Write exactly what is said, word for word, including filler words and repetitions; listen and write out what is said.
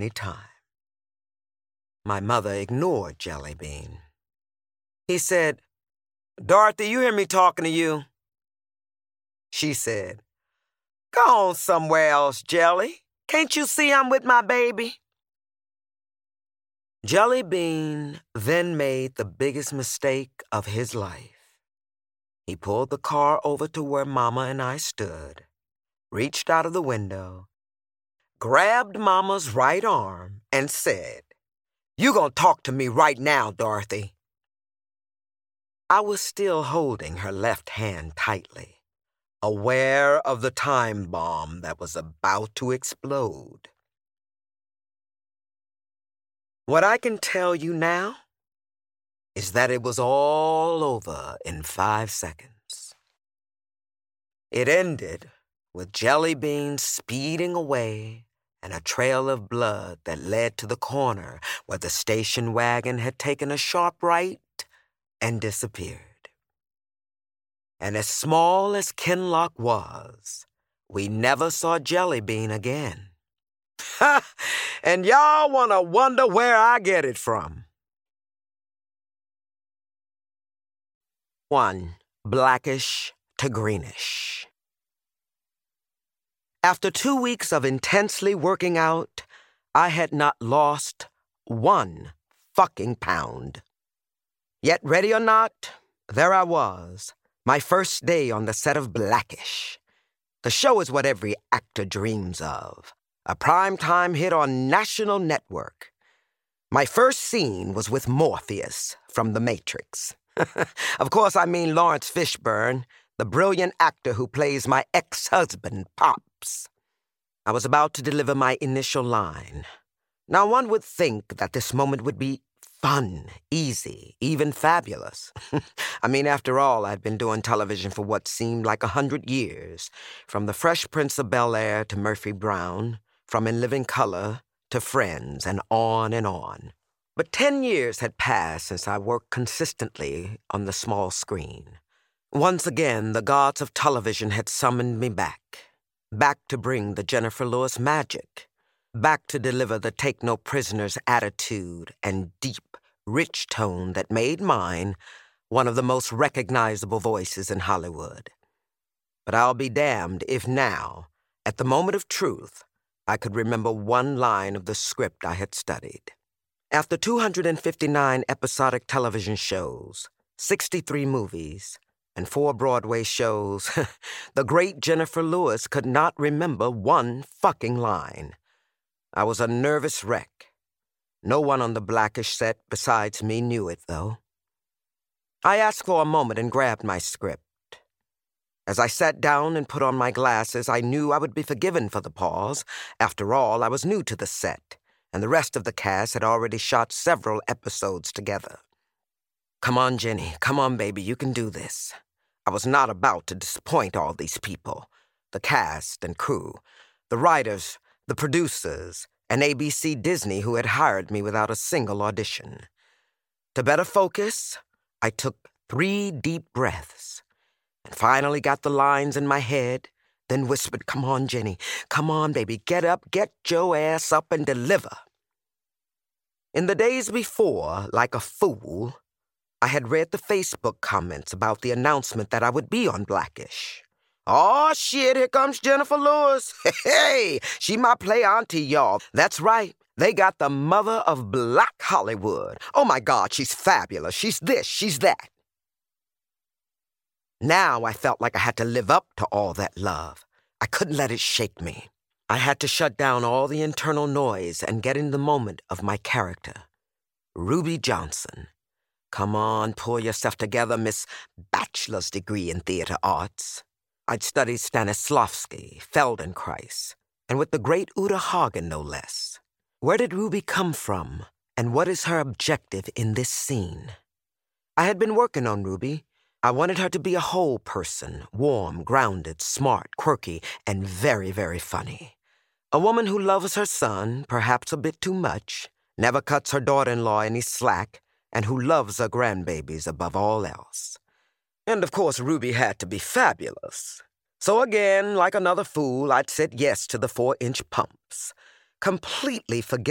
time. My mother ignored Jelly Bean. He said, "Dorothy, you hear me talking to you?" She said, "Go on somewhere else, Jelly. Can't you see I'm with my baby?" Jelly Bean then made the biggest mistake of his life. He pulled the car over to where Mama and I stood, reached out of the window, grabbed Mama's right arm, and said, "You gonna talk to me right now, Dorothy." I was still holding her left hand tightly, aware of the time bomb that was about to explode. What I can tell you now is that it was all over in five seconds. It ended with Jelly Bean speeding away and a trail of blood that led to the corner where the station wagon had taken a sharp right and disappeared. And as small as Kinloch was, we never saw Jelly Bean again. Ha! And y'all want to wonder where I get it from. One, blackish to greenish. After two weeks of intensely working out, I had not lost one fucking pound. Yet, ready or not, there I was, my first day on the set of Blackish. The show is what every actor dreams of, a primetime hit on national network. My first scene was with Morpheus from The Matrix. Of course, I mean Lawrence Fishburne, the brilliant actor who plays my ex-husband, Pops. I was about to deliver my initial line. Now, one would think that this moment would be fun, easy, even fabulous. I mean, after all, I'd been doing television for what seemed like a hundred years, from The Fresh Prince of Bel-Air to Murphy Brown, from In Living Color to Friends, and on and on. But ten years had passed since I worked consistently on the small screen. Once again, the gods of television had summoned me back. Back to bring the Jennifer Lewis magic. Back to deliver the take-no-prisoners attitude and deep, rich tone that made mine one of the most recognizable voices in Hollywood. But I'll be damned if now, at the moment of truth, I could remember one line of the script I had studied. After two hundred fifty-nine episodic television shows, sixty-three movies, and four Broadway shows, the great Jennifer Lewis could not remember one fucking line. I was a nervous wreck. No one on the Blackish set besides me knew it, though. I asked for a moment and grabbed my script. As I sat down and put on my glasses, I knew I would be forgiven for the pause. After all, I was new to the set, and the rest of the cast had already shot several episodes together. Come on, Jenny. Come on, baby. You can do this. I was not about to disappoint all these people, the cast and crew, the writers, the producers, and A B C Disney who had hired me without a single audition. To better focus, I took three deep breaths and finally got the lines in my head, then whispered, "Come on, Jenny. Come on, baby. Get up, get your ass up and deliver." In the days before, like a fool, I had read the Facebook comments about the announcement that I would be on Blackish. "Oh, shit, here comes Jennifer Lewis. Hey, she might play auntie, y'all. That's right. They got the mother of Black Hollywood. Oh, my God, she's fabulous. She's this, she's that." Now I felt like I had to live up to all that love. I couldn't let it shake me. I had to shut down all the internal noise and get in the moment of my character. Ruby Johnson. Come on, pull yourself together, Miss Bachelor's degree in theater arts. I'd studied Stanislavski, Feldenkrais, and with the great Uta Hagen, no less. Where did Ruby come from, and what is her objective in this scene? I had been working on Ruby. I wanted her to be a whole person, warm, grounded, smart, quirky, and very, very funny. A woman who loves her son, perhaps a bit too much, never cuts her daughter-in-law any slack, and who loves her grandbabies above all else. And of course, Ruby had to be fabulous. So again, like another fool, I'd said yes to the four-inch pumps, completely forgetting